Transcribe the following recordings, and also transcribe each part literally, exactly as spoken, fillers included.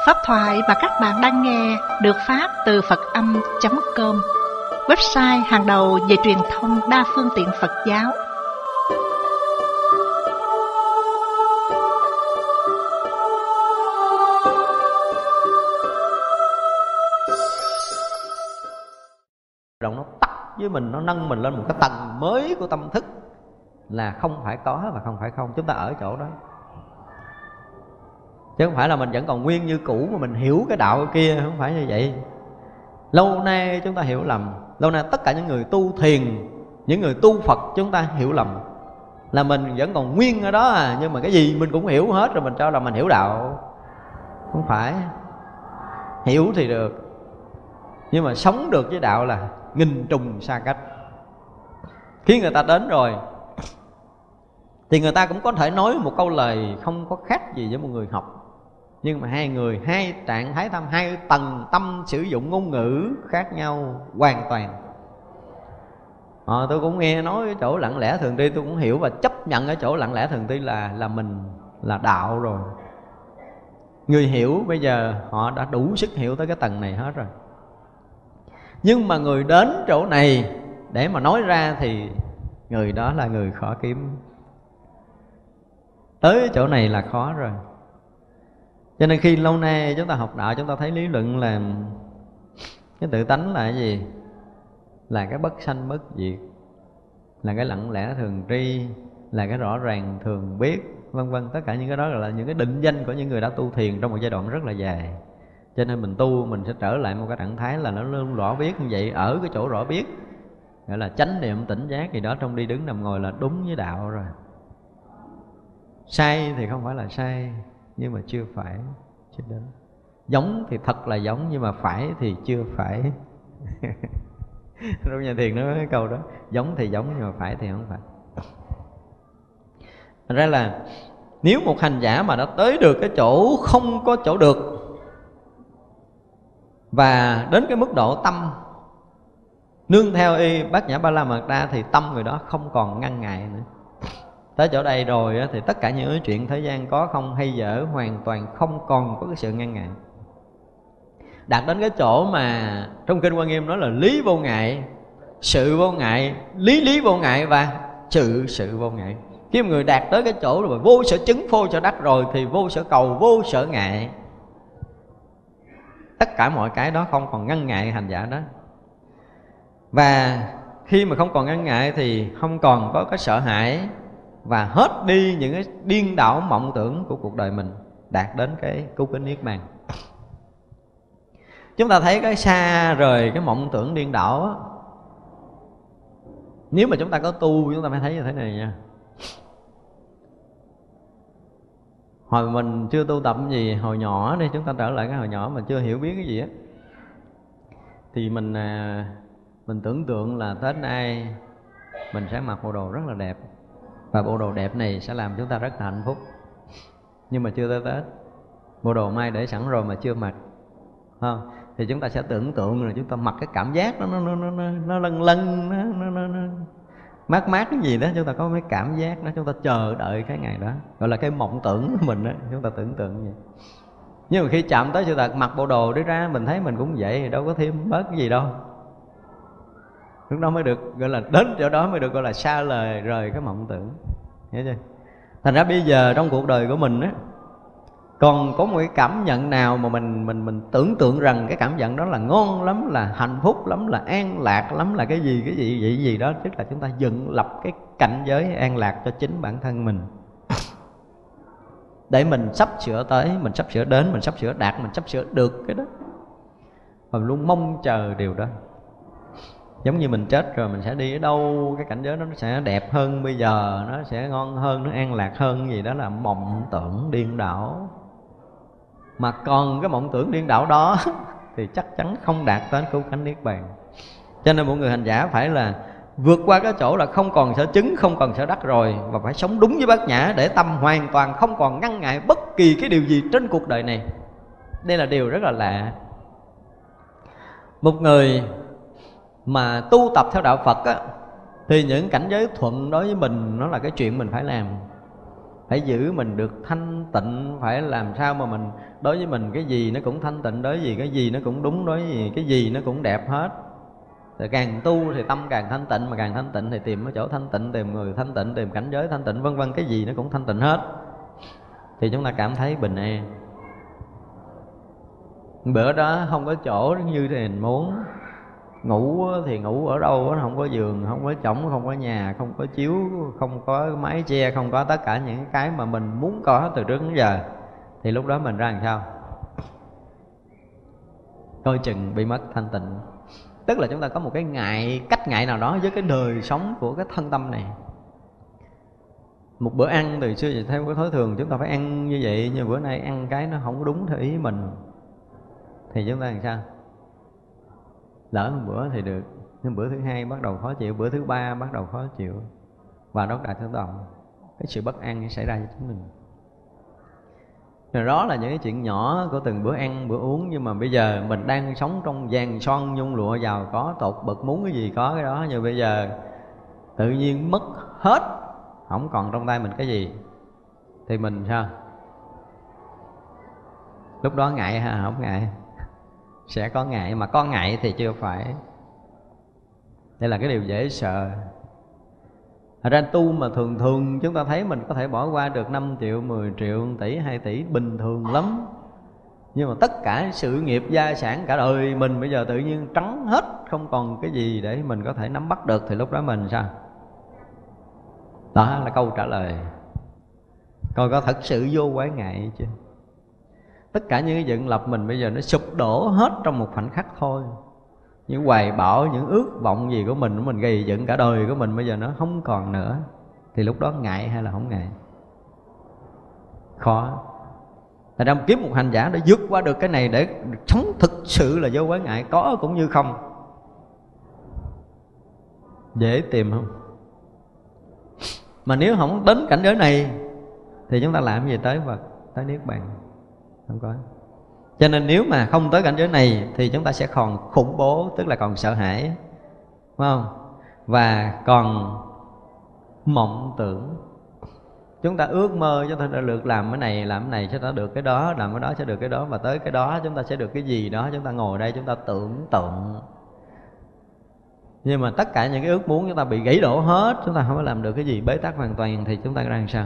Pháp thoại mà các bạn đang nghe được phát từ Phật Âm chấm com, website hàng đầu về truyền thông đa phương tiện Phật giáo. Động nó tắt với mình, nó nâng mình lên một cái tầng mới của tâm thức, là không phải có và không phải không. Chúng ta ở chỗ đó, chứ không phải là mình vẫn còn nguyên như cũ mà mình hiểu cái đạo kia, không phải như vậy. Lâu nay chúng ta hiểu lầm, lâu nay tất cả những người tu thiền, những người tu Phật chúng ta hiểu lầm là mình vẫn còn nguyên ở đó à, nhưng mà cái gì mình cũng hiểu hết rồi mình cho là mình hiểu đạo. Không phải. Hiểu thì được, nhưng mà sống được với đạo là nghìn trùng xa cách. Khi người ta đến rồi thì người ta cũng có thể nói một câu lời không có khác gì với một người học, nhưng mà hai người, hai trạng thái tâm, hai tầng tâm sử dụng ngôn ngữ khác nhau hoàn toàn. Ờ, tôi cũng nghe nói cái chỗ lặng lẽ thường tri, tôi cũng hiểu và chấp nhận cái chỗ lặng lẽ thường tri là là mình là đạo rồi. Người hiểu bây giờ họ đã đủ sức hiểu tới cái tầng này hết rồi. Nhưng mà người đến chỗ này để mà nói ra thì người đó là người khó kiếm. Tới chỗ này là khó rồi. Cho nên khi lâu nay chúng ta học đạo, chúng ta thấy lý luận là cái tự tánh là cái gì? Là cái bất sanh bất diệt, là cái lặng lẽ thường tri, là cái rõ ràng thường biết, vân vân. Tất cả những cái đó là những cái định danh của những người đã tu thiền trong một giai đoạn rất là dài. Cho nên mình tu mình sẽ trở lại một cái trạng thái là nó luôn rõ biết như vậy. Ở cái chỗ rõ biết gọi là chánh niệm tỉnh giác, thì đó trong đi đứng nằm ngồi là đúng với đạo rồi. Sai thì không phải là sai, nhưng mà chưa phải, chưa đến. Giống thì thật là giống, nhưng mà phải thì chưa phải. Trong nhà thiền nói cái câu đó, giống thì giống nhưng mà phải thì không phải. Thành ra là nếu một hành giả mà đã tới được cái chỗ không có chỗ được, và đến cái mức độ tâm nương theo y Bát Nhã Ba La Mật Đa, thì tâm người đó không còn ngăn ngại nữa. Tới chỗ đây rồi thì tất cả những cái chuyện thế gian có không hay dở hoàn toàn không còn có cái sự ngăn ngại. Đạt đến cái chỗ mà trong Kinh Hoa Nghiêm nói là lý vô ngại, sự vô ngại, lý lý vô ngại và sự sự vô ngại. Khi một người đạt tới cái chỗ rồi vô sở chứng, vô sở đắc rồi, thì vô sở cầu, vô sở ngại. Tất cả mọi cái đó không còn ngăn ngại hành giả đó. Và khi mà không còn ngăn ngại thì không còn có cái sợ hãi, và hết đi những cái điên đảo mộng tưởng của cuộc đời mình, đạt đến cái cứu kính niết bàn. Chúng ta thấy cái xa rời cái mộng tưởng điên đảo á, nếu mà chúng ta có tu chúng ta phải thấy như thế này nha. Hồi mình chưa tu tập gì, hồi nhỏ đi, chúng ta trở lại cái hồi nhỏ mà chưa hiểu biết cái gì á, thì mình mình tưởng tượng là Tết nay mình sẽ mặc bộ đồ rất là đẹp, và bộ đồ đẹp này sẽ làm chúng ta rất là hạnh phúc. Nhưng mà chưa tới Tết, bộ đồ mai để sẵn rồi mà chưa mặc, không? Thì chúng ta sẽ tưởng tượng là chúng ta mặc cái cảm giác nó nó nó nó nó lân lân, nó nó nó, nó mát mát cái gì đó, chúng ta có cái cảm giác đó, chúng ta chờ đợi cái ngày đó, gọi là cái mộng tưởng của mình đó, chúng ta tưởng tượng như vậy. Nhưng mà khi chạm tới sự thật, mặc bộ đồ đi ra, mình thấy mình cũng vậy, thì đâu có thêm bớt cái gì đâu. Lúc đó mới được gọi là đến chỗ đó mới được gọi là xa lời rời cái mộng tưởng, hiểu chưa? Thành ra bây giờ trong cuộc đời của mình á, còn có một cái cảm nhận nào mà mình mình mình tưởng tượng rằng cái cảm nhận đó là ngon lắm, là hạnh phúc lắm, là an lạc lắm, là cái gì cái gì gì gì đó, tức là chúng ta dựng lập cái cảnh giới an lạc cho chính bản thân mình, để mình sắp sửa tới, mình sắp sửa đến, mình sắp sửa đạt, mình sắp sửa được cái đó, và luôn mong chờ điều đó. Giống như mình chết rồi mình sẽ đi ở đâu, cái cảnh giới đó nó sẽ đẹp hơn bây giờ, nó sẽ ngon hơn, nó an lạc hơn gì đó, là mộng tưởng điên đảo. Mà còn cái mộng tưởng điên đảo đó thì chắc chắn không đạt đến cứu cánh niết bàn. Cho nên mọi người hành giả phải là vượt qua cái chỗ là không còn sở chứng, không còn sở đắc rồi, và phải sống đúng với Bát Nhã, để tâm hoàn toàn không còn ngăn ngại bất kỳ cái điều gì trên cuộc đời này. Đây là điều rất là lạ. Một người mà tu tập theo đạo Phật á, thì những cảnh giới thuận đối với mình nó là cái chuyện mình phải làm. phải giữ mình được thanh tịnh, phải làm sao mà mình đối với mình cái gì nó cũng thanh tịnh, đối với cái gì nó cũng đúng, đối với cái gì nó cũng đẹp hết. Rồi càng tu thì tâm càng thanh tịnh, mà càng thanh tịnh thì tìm cái chỗ thanh tịnh, tìm người thanh tịnh, tìm cảnh giới thanh tịnh, vân vân, cái gì nó cũng thanh tịnh hết. Thì chúng ta cảm thấy bình an. Bữa đó không có chỗ như mình muốn. Ngủ thì ngủ ở đâu, không có giường, không có chõng, không có nhà, không có chiếu, không có mái che, không có tất cả những cái mà mình muốn có từ trước đến giờ. Thì lúc đó mình ra làm sao? Coi chừng bị mất thanh tịnh. Tức là chúng ta có một cái ngại, cách ngại nào đó với cái đời sống của cái thân tâm này. Một bữa ăn từ xưa theo cái thói thường chúng ta phải ăn như vậy, nhưng bữa nay ăn cái nó không đúng theo ý mình, thì chúng ta làm sao? Lỡ một bữa thì được, nhưng bữa thứ hai bắt đầu khó chịu, bữa thứ ba bắt đầu khó chịu, và đó là thứ động cái sự bất an xảy ra cho chúng mình. Rồi đó là những cái chuyện nhỏ của từng bữa ăn, bữa uống. Nhưng mà bây giờ mình đang sống trong vàng son nhung lụa, giàu có tột bậc, muốn cái gì có cái đó. Nhưng bây giờ tự nhiên mất hết, không còn trong tay mình cái gì, thì mình sao? Lúc đó ngại ha? Không ngại. Sẽ có ngại, mà có ngại thì chưa phải. Đây là cái điều dễ sợ. Thật ra tu mà thường thường chúng ta thấy mình có thể bỏ qua được năm triệu, mười triệu, tỷ, hai tỷ bình thường lắm. Nhưng mà tất cả sự nghiệp gia sản cả đời mình bây giờ tự nhiên trắng hết, không còn cái gì để mình có thể nắm bắt được, thì lúc đó mình sao? Đó là câu trả lời. Coi có thật sự vô quái ngại chứ. Tất cả những cái dựng lập mình bây giờ nó sụp đổ hết trong một khoảnh khắc thôi. Những hoài bão, những ước vọng gì của mình, mình gây dựng cả đời của mình bây giờ nó không còn nữa. Thì lúc đó ngại hay là không ngại? Khó. Thật ra kiếm một hành giả để vượt qua được cái này, để sống thực sự là vô quái ngại, có cũng như không. Dễ tìm không? Mà nếu không đến cảnh giới này thì chúng ta làm gì tới Phật, tới Niết Bàn? Không có. Cho nên nếu mà không tới cảnh giới này thì chúng ta sẽ còn khủng bố, tức là còn sợ hãi, phải không? Và còn mộng tưởng. Chúng ta ước mơ cho ta được làm cái này, làm cái này cho ta được cái đó, làm cái đó sẽ được cái đó, và tới cái đó chúng ta sẽ được cái gì đó. Chúng ta ngồi đây chúng ta tưởng tượng. Nhưng mà tất cả những cái ước muốn chúng ta bị gãy đổ hết, chúng ta không có làm được cái gì, bế tắc hoàn toàn, thì chúng ta ra làm sao?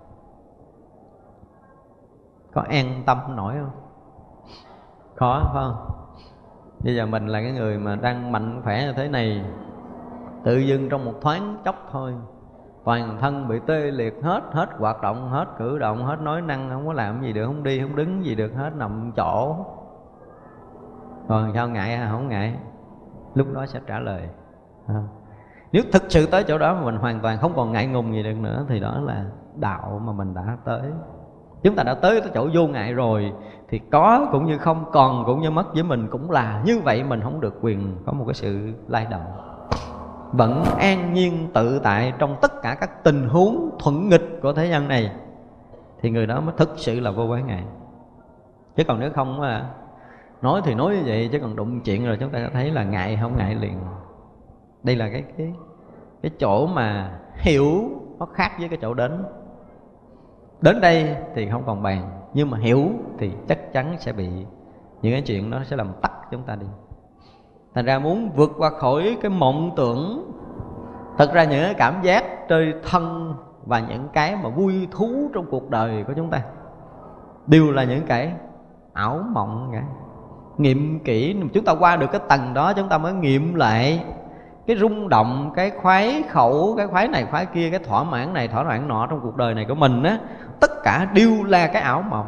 Có an tâm nổi không? Khó, phải không? Bây giờ mình là cái người mà đang mạnh khỏe như thế này, tự dưng trong một thoáng chốc thôi, toàn thân bị tê liệt hết, hết hoạt động, hết cử động, hết nói năng, không có làm gì được, không đi, không đứng gì được hết, nằm chỗ. Rồi sao ngại hay không ngại? Lúc đó sẽ trả lời. À, nếu thực sự tới chỗ đó mà mình hoàn toàn không còn ngại ngùng gì được nữa, thì đó là đạo mà mình đã tới. Chúng ta đã tới cái chỗ vô ngại rồi, thì có cũng như không, còn cũng như mất với mình cũng là như vậy. Mình không được quyền có một cái sự lay động, vẫn an nhiên tự tại trong tất cả các tình huống thuận nghịch của thế gian này, thì người đó mới thực sự là vô quái ngại. Chứ còn nếu không á, nói thì nói như vậy, chứ còn đụng chuyện rồi chúng ta thấy là ngại không ngại liền. Đây là cái cái cái chỗ mà hiểu nó khác với cái chỗ đến. Đến đây thì không còn bàn, nhưng mà hiểu thì chắc chắn sẽ bị những cái chuyện đó sẽ làm tắt chúng ta đi. Thành ra muốn vượt qua khỏi cái mộng tưởng, thật ra những cái cảm giác chơi thân và những cái mà vui thú trong cuộc đời của chúng ta đều là những cái ảo mộng cả. Nghiệm kỹ, chúng ta qua được cái tầng đó, chúng ta mới nghiệm lại cái rung động, cái khoái khẩu, cái khoái này khoái kia, cái thỏa mãn này thỏa mãn nọ trong cuộc đời này của mình á, tất cả đều là cái ảo mộng.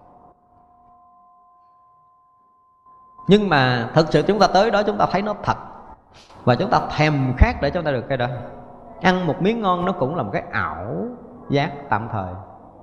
Nhưng mà thực sự chúng ta tới đó chúng ta thấy nó thật, và chúng ta thèm khát để chúng ta được cái đó. Ăn một miếng ngon nó cũng là một cái ảo giác tạm thời.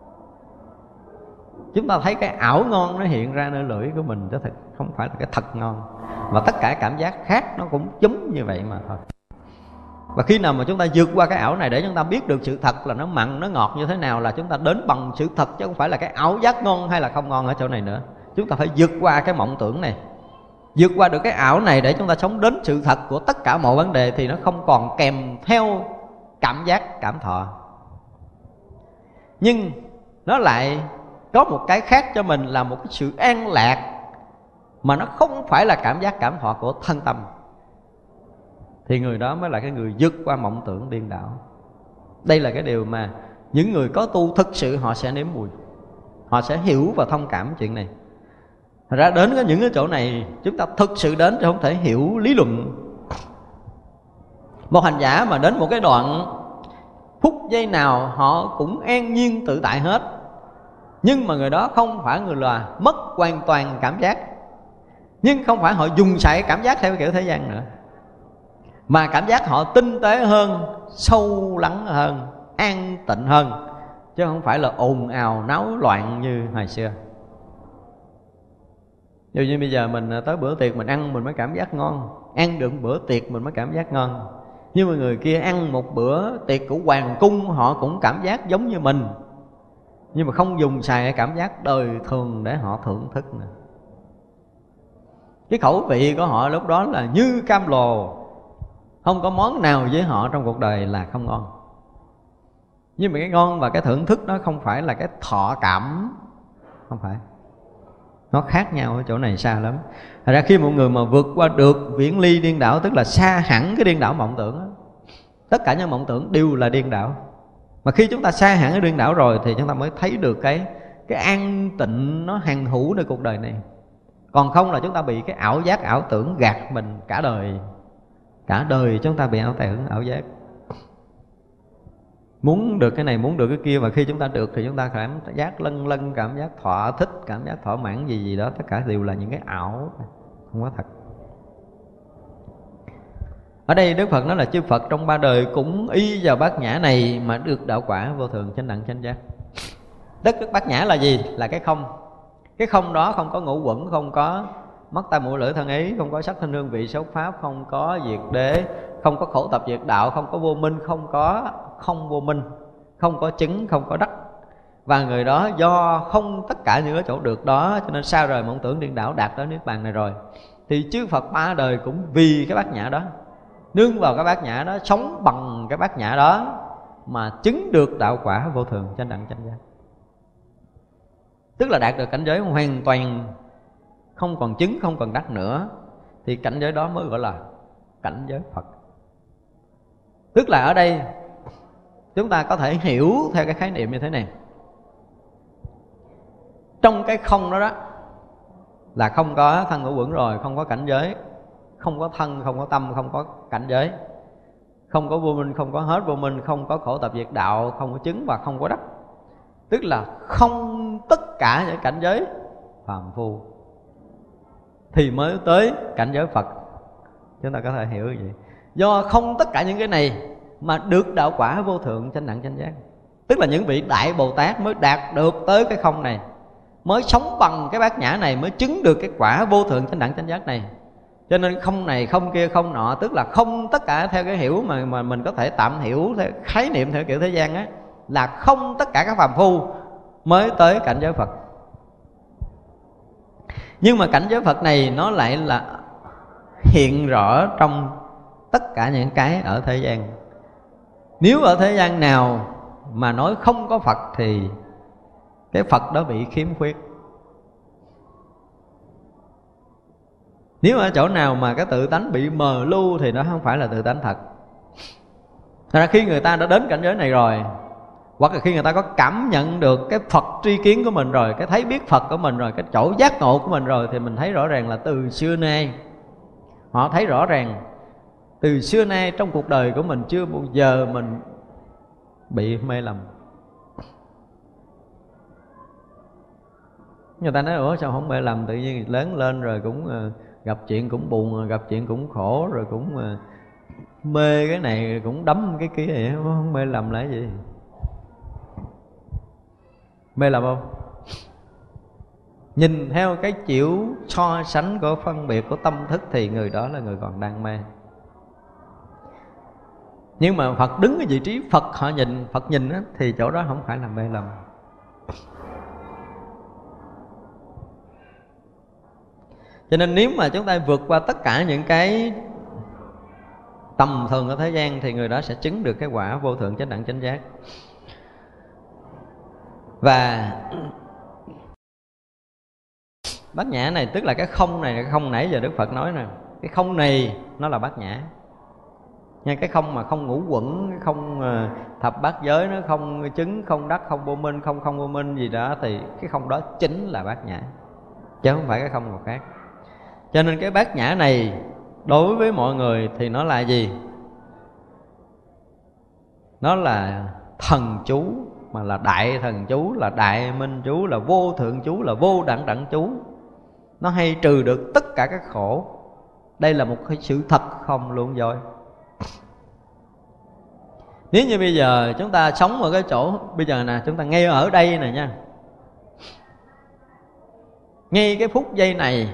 Chúng ta thấy cái ảo ngon nó hiện ra nơi lưỡi của mình, chứ thật không phải là cái thật ngon. Và tất cả cảm giác khác nó cũng giống như vậy mà thôi. Và khi nào mà chúng ta vượt qua cái ảo này để chúng ta biết được sự thật là nó mặn, nó ngọt như thế nào, là chúng ta đến bằng sự thật, chứ không phải là cái ảo giác ngon hay là không ngon ở chỗ này nữa. Chúng ta phải vượt qua cái mộng tưởng này, vượt qua được cái ảo này để chúng ta sống đến sự thật của tất cả mọi vấn đề, thì nó không còn kèm theo cảm giác, cảm thọ. nhưng nó lại có một cái khác cho mình là một cái sự an lạc mà nó không phải là cảm giác cảm thọ của thân tâm, thì người đó mới là cái người vượt qua mộng tưởng điên đảo. Đây là cái điều mà những người có tu thực sự họ sẽ nếm mùi, họ sẽ hiểu và thông cảm chuyện này. Thật ra đến những cái chỗ này chúng ta thực sự đến chứ không thể hiểu lý luận. Một hành giả mà đến một cái đoạn phút giây nào họ cũng an nhiên tự tại hết, nhưng mà người đó không phải người là mất hoàn toàn cảm giác, nhưng không phải họ dùng xài cảm giác theo kiểu thế gian nữa, mà cảm giác họ tinh tế hơn, sâu lắng hơn, an tịnh hơn, chứ không phải là ồn ào náo loạn như hồi xưa. Dù như bây giờ mình tới bữa tiệc mình ăn mình mới cảm giác ngon, ăn được bữa tiệc mình mới cảm giác ngon, nhưng mà người kia ăn một bữa tiệc của hoàng cung họ cũng cảm giác giống như mình, nhưng mà không dùng xài cái cảm giác đời thường để họ thưởng thức nữa. Cái khẩu vị của họ lúc đó là như cam lồ, không có món nào với họ trong cuộc đời là không ngon. Nhưng mà cái ngon và cái thưởng thức đó không phải là cái thọ cảm, không phải. Nó khác nhau ở chỗ này xa lắm. Thật ra khi một người mà vượt qua được viễn ly điên đảo, tức là xa hẳn cái điên đảo mộng tưởng đó, tất cả những mộng tưởng đều là điên đảo. Mà khi chúng ta xa hẳn cái điên đảo rồi thì chúng ta mới thấy được cái cái an tịnh nó hằng hữu nơi cuộc đời này. Còn không là chúng ta bị cái ảo giác, ảo tưởng gạt mình cả đời. Cả đời chúng ta bị ảo tưởng, ảo giác. Muốn được cái này, muốn được cái kia, và khi chúng ta được thì chúng ta cảm giác lân lân, cảm giác thỏa thích, cảm giác thỏa mãn gì gì đó, tất cả đều là những cái ảo, không có thật. Ở đây Đức Phật nói là chư Phật trong ba đời cũng y vào bát nhã này mà được đạo quả vô thường chánh đẳng chánh giác. Tất đức bát nhã là gì? Là cái không. Cái không đó không có ngũ quẩn, không có mắt tai mũi lưỡi thân ý, không có sắc thanh hương vị xấu pháp, không có diệt đế, không có khổ tập diệt đạo, không có vô minh, không có không vô minh, không có chứng, không có đắc. Và người đó do không tất cả những cái chỗ được đó, cho nên sao rời mộng tưởng điên đảo, đạt tới niết bàn này rồi, thì chư Phật ba đời cũng vì cái bát nhã đó, nương vào cái bát nhã đó, sống bằng cái bát nhã đó mà chứng được đạo quả vô thường chánh đẳng chánh giác. Tức là đạt được cảnh giới hoàn toàn không còn chứng, không còn đắc nữa, thì cảnh giới đó mới gọi là cảnh giới Phật. Tức là ở đây chúng ta có thể hiểu theo cái khái niệm như thế này. Trong cái không đó đó là không có thân ngũ uẩn rồi, không có cảnh giới, không có thân, không có tâm, không có cảnh giới, không có vô minh, không có hết vô minh, không có khổ tập diệt đạo, không có chứng và không có đắc. Tức là không tất cả những cảnh giới phàm phu thì mới tới cảnh giới Phật. Chúng ta có thể hiểu gì? Do không tất cả những cái này mà được đạo quả vô thượng chánh đẳng chánh giác. Tức là những vị Đại Bồ Tát mới đạt được tới cái không này, mới sống bằng cái bát nhã này, mới chứng được cái quả vô thượng chánh đẳng chánh giác này. Cho nên không này, không kia, không nọ, tức là không tất cả theo cái hiểu mà, mà mình có thể tạm hiểu theo khái niệm theo kiểu thế gian á, là không tất cả các phàm phu mới tới cảnh giới Phật. Nhưng mà cảnh giới Phật này nó lại là hiện rõ trong tất cả những cái ở thế gian. Nếu ở thế gian nào mà nói không có Phật thì cái Phật đó bị khiếm khuyết. Nếu ở chỗ nào mà cái tự tánh bị mờ lu thì nó không phải là tự tánh thật. Thật ra khi người ta đã đến cảnh giới này rồi, hoặc là khi người ta có cảm nhận được cái Phật tri kiến của mình rồi, cái thấy biết Phật của mình rồi, cái chỗ giác ngộ của mình rồi, thì mình thấy rõ ràng là từ xưa nay họ thấy rõ ràng từ xưa nay trong cuộc đời của mình chưa bao giờ mình bị mê lầm. Người ta nói ủa sao không mê lầm, tự nhiên lớn lên rồi cũng gặp chuyện cũng buồn, gặp chuyện cũng khổ, rồi cũng mê cái này cũng đấm cái kia vậy, không mê lầm là cái gì? Mê lầm không? Nhìn theo cái chiều so sánh của phân biệt của tâm thức thì người đó là người còn đang mê. Nhưng mà Phật đứng ở vị trí Phật họ nhìn, Phật nhìn á, thì chỗ đó không phải là mê lầm. Cho nên nếu mà chúng ta vượt qua tất cả những cái tầm thường ở thế gian thì người đó sẽ chứng được cái quả vô thượng chánh đẳng chánh giác. Và bát nhã này tức là cái không này, cái không nãy giờ Đức Phật nói nè, cái không này nó là bát nhã nha. Cái không mà không ngũ quẩn, cái không thập bát giới, nó không chứng, không đắc, không vô minh, không không vô minh gì đó, thì cái không đó chính là bát nhã, chứ không phải cái không nào khác. Cho nên cái bát nhã này đối với mọi người thì nó là gì? Nó là thần chú, mà là đại thần chú, là đại minh chú, là vô thượng chú, là vô đẳng đẳng chú. Nó hay trừ được tất cả các khổ. Đây là một cái sự thật không luôn rồi. Nếu như bây giờ chúng ta sống ở cái chỗ bây giờ nè, chúng ta ngay ở đây nè nha, ngay cái phút giây này,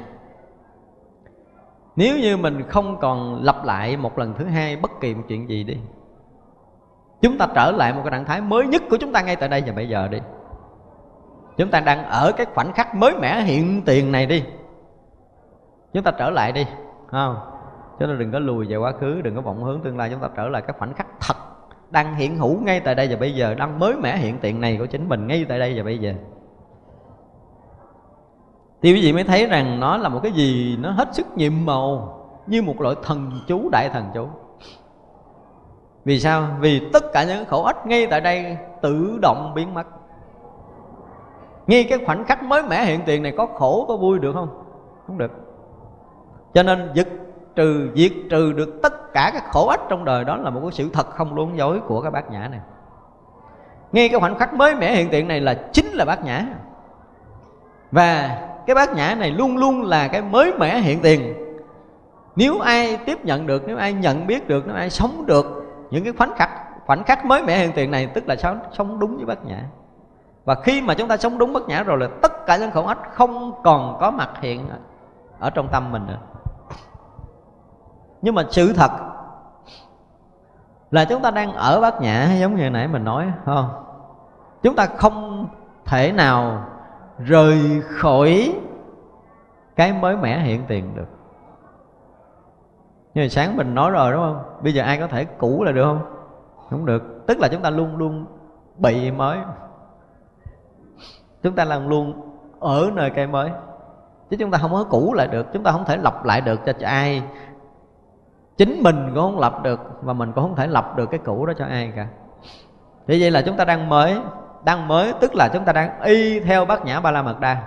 nếu như mình không còn lặp lại một lần thứ hai bất kỳ một chuyện gì đi, chúng ta trở lại một cái trạng thái mới nhất của chúng ta ngay tại đây và bây giờ đi. Chúng ta đang ở cái khoảnh khắc mới mẻ hiện tiền này đi, chúng ta trở lại đi, không? Cho nên đừng có lùi về quá khứ, đừng có vọng hướng tương lai. Chúng ta trở lại cái khoảnh khắc thật đang hiện hữu ngay tại đây và bây giờ, đang mới mẻ hiện tiền này của chính mình ngay tại đây và bây giờ. Thì quý vị mới thấy rằng nó là một cái gì nó hết sức nhiệm màu, như một loại thần chú, đại thần chú. Vì sao? Vì tất cả những khổ ách ngay tại đây tự động biến mất. Ngay cái khoảnh khắc mới mẻ hiện tiền này, có khổ có vui được không? Không được. Cho nên dứt trừ, diệt trừ được tất cả các khổ ách trong đời, đó là một cái sự thật không luống dối của cái bát nhã này. Ngay cái khoảnh khắc mới mẻ hiện tiền này là chính là bát nhã. Và cái bát nhã này luôn luôn là cái mới mẻ hiện tiền. Nếu ai tiếp nhận được, nếu ai nhận biết được, nếu ai sống được những cái khoảnh khắc khoảnh khắc mới mẻ hiện tiền này, tức là sống, sống đúng với bát nhã. Và khi mà chúng ta sống đúng bát nhã rồi là tất cả những khổ ách không còn có mặt hiện ở trong tâm mình nữa. Nhưng mà sự thật là chúng ta đang ở bát nhã, giống như nãy mình nói, không? Chúng ta không thể nào rời khỏi cái mới mẻ hiện tiền được. Như sáng mình nói rồi đúng không? Bây giờ ai có thể cũ là được không? Không được. Tức là chúng ta luôn luôn bị mới. Chúng ta làm luôn ở nơi cái mới, chứ chúng ta không có cũ lại được. Chúng ta không thể lập lại được cho, cho ai. Chính mình cũng không lập được, và mình cũng không thể lập được cái cũ đó cho ai cả. Vì vậy là chúng ta đang mới. Đang mới tức là chúng ta đang y theo bát nhã Ba La Mật Đa.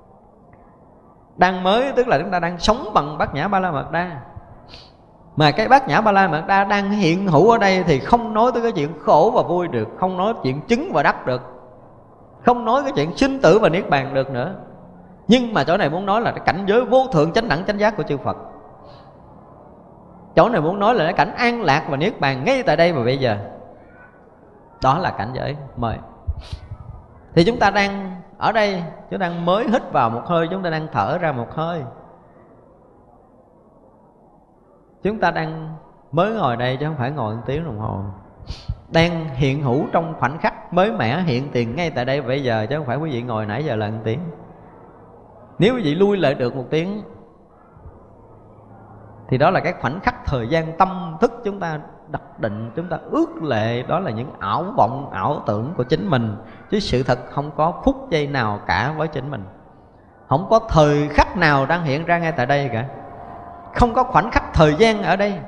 Đang mới tức là chúng ta đang sống bằng bát nhã Ba La Mật Đa. Mà cái bát nhã Ba La Mật Đa đang hiện hữu ở đây thì không nói tới cái chuyện khổ và vui được, không nói chuyện chứng và đắc được, không nói cái chuyện sinh tử và niết bàn được nữa. Nhưng mà chỗ này muốn nói là cái cảnh giới vô thượng chánh đẳng chánh giác của chư Phật. Chỗ này muốn nói là cái cảnh an lạc và niết bàn ngay tại đây và bây giờ. Đó là cảnh giới mới. Thì chúng ta đang ở đây, chúng ta đang mới hít vào một hơi, chúng ta đang thở ra một hơi. Chúng ta đang mới ngồi đây chứ không phải ngồi một tiếng đồng hồ. Đang hiện hữu trong khoảnh khắc mới mẻ hiện tiền ngay tại đây và bây giờ, chứ không phải quý vị ngồi nãy giờ là một tiếng. Nếu quý vị lui lại được một tiếng thì đó là cái khoảnh khắc thời gian tâm thức chúng ta đặt định, chúng ta ước lệ, đó là những ảo vọng, ảo tưởng của chính mình. Chứ sự thật không có phút giây nào cả với chính mình. Không có thời khắc nào đang hiện ra ngay tại đây cả. Không có khoảnh khắc thời gian ở đây.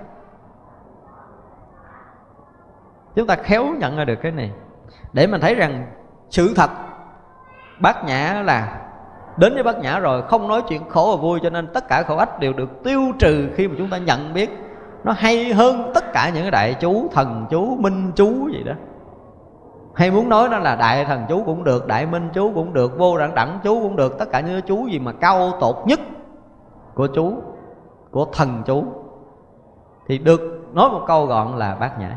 Chúng ta khéo nhận ra được cái này, để mình thấy rằng sự thật bát nhã là đến với bát nhã rồi, không nói chuyện khổ và vui. Cho nên tất cả khổ ách đều được tiêu trừ khi mà chúng ta nhận biết. Nó hay hơn tất cả những cái đại chú, thần chú, minh chú gì đó. Hay muốn nói nó là đại thần chú cũng được, đại minh chú cũng được, vô đẳng đẳng chú cũng được. Tất cả những cái chú gì mà cao tột nhất của chú, của thần chú, thì được nói một câu gọn là bát nhã.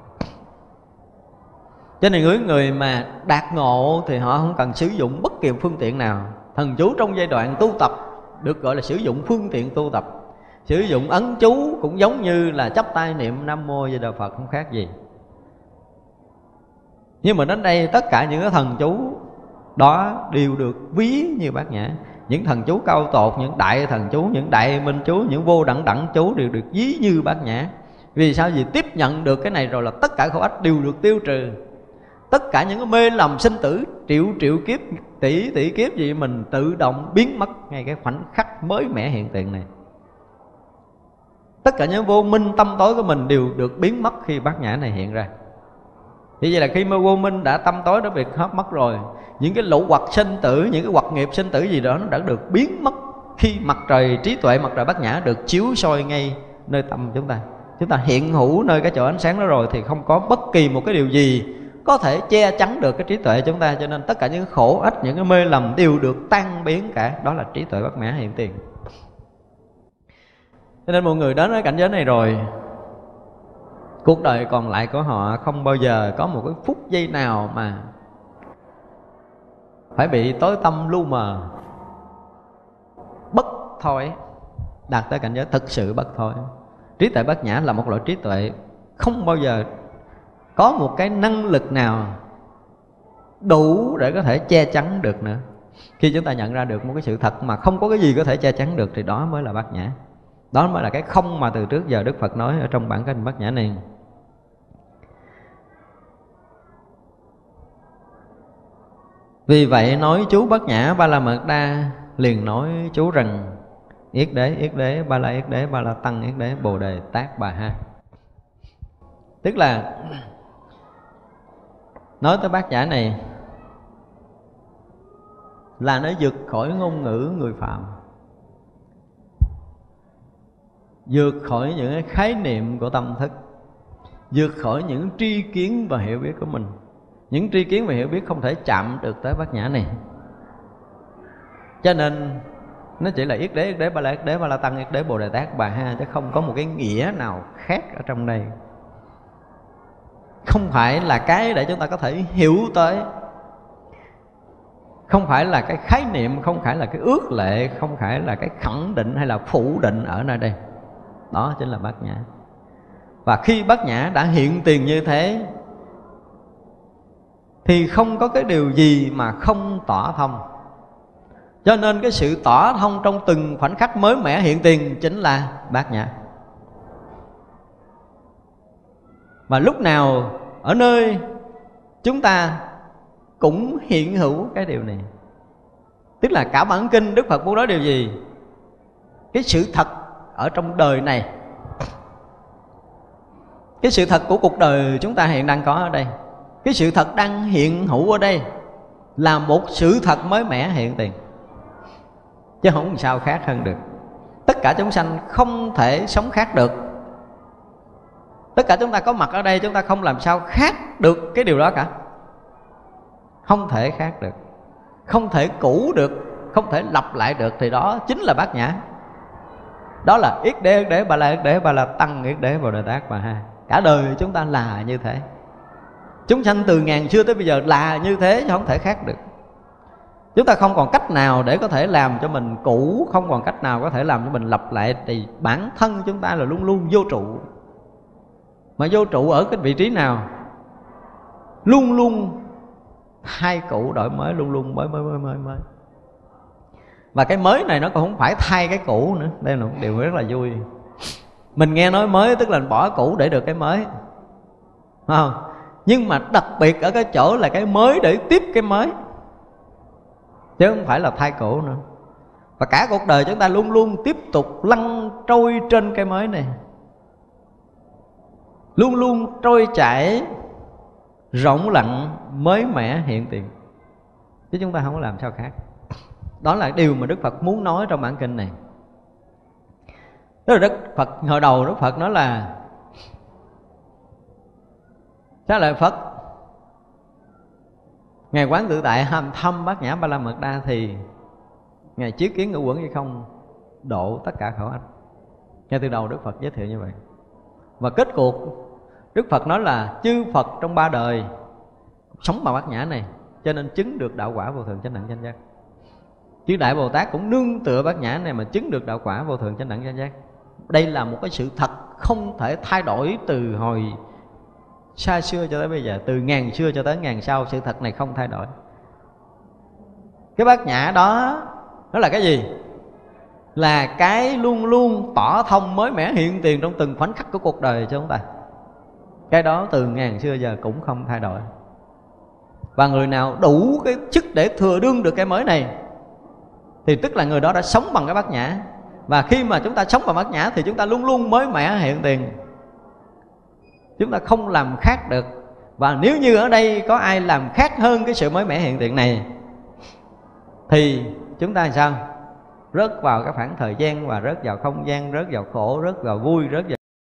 Cho nên những người mà đạt ngộ thì họ không cần sử dụng bất kỳ phương tiện nào. Thần chú trong giai đoạn tu tập được gọi là sử dụng phương tiện tu tập. Sử dụng ấn chú cũng giống như là chắp tay niệm Nam Mô Di Đà Phật, không khác gì. Nhưng mà đến đây tất cả những cái thần chú đó đều được ví như bát nhã. Những thần chú cao tột, những đại thần chú, những đại minh chú, những vô đẳng đẳng chú đều được ví như bát nhã. Vì sao? Vì tiếp nhận được cái này rồi là tất cả khổ ách đều được tiêu trừ. Tất cả những cái mê lầm sinh tử triệu triệu kiếp, tỷ tỷ kiếp gì mình tự động biến mất ngay cái khoảnh khắc mới mẻ hiện tiền này. Tất cả những vô minh tâm tối của mình đều được biến mất khi bát nhã này hiện ra. Thì vậy là khi mà vô minh đã tâm tối đã bị hết mất rồi, những cái lũ hoặc sinh tử, những cái hoặc nghiệp sinh tử gì đó nó đã được biến mất khi mặt trời trí tuệ, mặt trời bát nhã được chiếu soi ngay nơi tâm chúng ta. Chúng ta hiện hữu nơi cái chỗ ánh sáng đó rồi thì không có bất kỳ một cái điều gì có thể che chắn được cái trí tuệ chúng ta. Cho nên tất cả những khổ ách, những cái mê lầm đều được tan biến cả. Đó là trí tuệ bát nhã hiện tiền. Cho nên mọi người đến với cảnh giới này rồi, cuộc đời còn lại của họ không bao giờ có một cái phút giây nào mà phải bị tối tăm lu mờ, bất thôi. Đạt tới cảnh giới thực sự bất thôi. Trí tuệ bát nhã là một loại trí tuệ không bao giờ có một cái năng lực nào đủ để có thể che chắn được nữa. Khi chúng ta nhận ra được một cái sự thật mà không có cái gì có thể che chắn được thì đó mới là bát nhã. Đó mới là cái không mà từ trước giờ Đức Phật nói ở trong bản kinh bát nhã này. Vì vậy nói chú bát nhã Ba La Mật Đa liền nói chú rằng: Yết đế, yết đế, ba la yết đế, ba la tăng yết đế, bồ đề tát bà ha. Tức là nói tới bát nhã này là nó vượt khỏi ngôn ngữ người phạm, vượt khỏi những cái khái niệm của tâm thức, vượt khỏi những tri kiến và hiểu biết của mình. Những tri kiến và hiểu biết không thể chạm được tới bát nhã này. Cho nên nó chỉ là yết đế, yết đế, ba la yết đế, ba la tăng yết đế, bồ đề tát bà ha, chứ không có một cái nghĩa nào khác ở trong đây. Không phải là cái để chúng ta có thể hiểu tới, không phải là cái khái niệm, không phải là cái ước lệ, không phải là cái khẳng định hay là phủ định ở nơi đây. Đó chính là bát nhã. Và khi bát nhã đã hiện tiền như thế thì không có cái điều gì mà không tỏ thông. Cho nên cái sự tỏ thông trong từng khoảnh khắc mới mẻ hiện tiền chính là bát nhã. Và lúc nào ở nơi chúng ta cũng hiện hữu cái điều này. Tức là cả bản kinh Đức Phật muốn nói điều gì? Cái sự thật ở trong đời này, cái sự thật của cuộc đời chúng ta hiện đang có ở đây, cái sự thật đang hiện hữu ở đây là một sự thật mới mẻ hiện tiền, chứ không sao khác hơn được. Tất cả chúng sanh không thể sống khác được. Tất cả chúng ta có mặt ở đây, chúng ta không làm sao khác được cái điều đó cả. Không thể khác được, không thể cũ được, không thể lặp lại được. Thì đó chính là bát nhã. Đó là yết đế, yết đế, ba la yết đế, ba la tăng yết đế, bồ đề tát bà ha. Cả đời chúng ta là như thế. Chúng sanh từ ngàn xưa tới bây giờ là như thế, chứ không thể khác được. Chúng ta không còn cách nào để có thể làm cho mình cũ, không còn cách nào có thể làm cho mình lặp lại. Thì bản thân chúng ta là luôn luôn vô trụ. Mà vô trụ ở cái vị trí nào? Luôn luôn thay cũ đổi mới, luôn luôn mới mới mới mới mới. Và cái mới này nó còn không phải thay cái cũ nữa. Đây là một điều rất là vui. Mình nghe nói mới tức là bỏ cũ để được cái mới, phải không? Nhưng mà đặc biệt ở cái chỗ là cái mới để tiếp cái mới, chứ không phải là thay cũ nữa. Và cả cuộc đời chúng ta luôn luôn tiếp tục lăn trôi trên cái mới này, luôn luôn trôi chảy rộng lặng mới mẻ hiện tiền, chứ chúng ta không có làm sao khác. Đó là điều mà Đức Phật muốn nói trong bản kinh này. Đó là Đức Phật hồi đầu Đức Phật nói là Xá lợi Phật Ngài quán tự tại hàm thâm bát nhã Ba La Mật Đa thì Ngài chiếu kiến ngũ uẩn hay không, độ tất cả khổ ách. Ngay từ đầu Đức Phật giới thiệu như vậy. Và kết cuộc Đức Phật nói là chư Phật trong ba đời sống bằng bát nhã này, cho nên chứng được đạo quả vô thượng chánh đẳng chánh giác. Chứ Đại Bồ Tát cũng nương tựa bát nhã này mà chứng được đạo quả vô thượng chánh đẳng chánh giác. Đây là một cái sự thật không thể thay đổi từ hồi xa xưa cho tới bây giờ, từ ngàn xưa cho tới ngàn sau. Sự thật này không thay đổi. Cái bát nhã đó nó là cái gì? Là cái luôn luôn tỏ thông mới mẻ hiện tiền trong từng khoảnh khắc của cuộc đời cho chúng ta. Cái đó từ ngàn xưa giờ cũng không thay đổi. Và người nào đủ cái chức để thừa đương được cái mới này thì tức là người đó đã sống bằng cái bát nhã. Và khi mà chúng ta sống bằng bát nhã thì chúng ta luôn luôn mới mẻ hiện tiền, chúng ta không làm khác được. Và nếu như ở đây có ai làm khác hơn cái sự mới mẻ hiện tiền này thì chúng ta làm sao? Rớt vào cái khoảng thời gian, và rớt vào không gian, rớt vào khổ, rớt vào vui, rớt vào